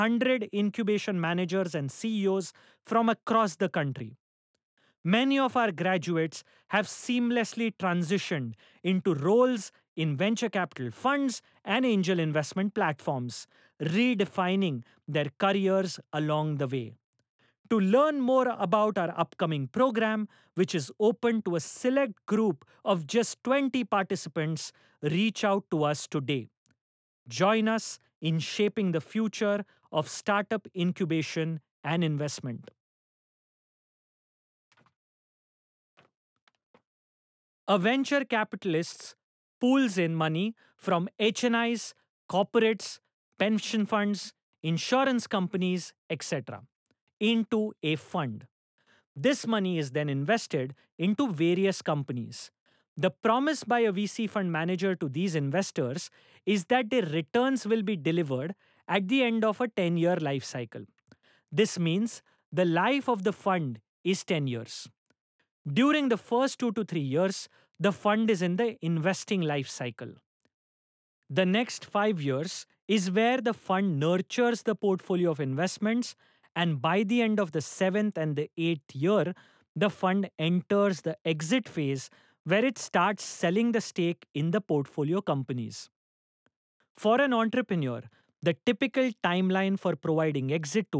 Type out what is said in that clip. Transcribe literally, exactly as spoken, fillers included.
one hundred incubation managers and C E Os from across the country. Many of our graduates have seamlessly transitioned into roles in venture capital funds and angel investment platforms, redefining their careers along the way. To learn more about our upcoming program, which is open to a select group of just twenty participants, reach out to us today. Join us in shaping the future of startup incubation and investment. A venture capitalist pools in money from H N Is, corporates, pension funds, insurance companies, et cetera into a fund. This money is then invested into various companies. The promise by a V C fund manager to these investors is that their returns will be delivered at the end of a ten year life cycle. This means the life of the fund is ten years. During the first two to three years, the fund is in the investing life cycle. The next five years is where the fund nurtures the portfolio of investments, and by the end of the seventh and the eighth year, the fund enters the exit phase where it starts selling the stake in the portfolio companies. For an entrepreneur, the typical timeline for providing exit to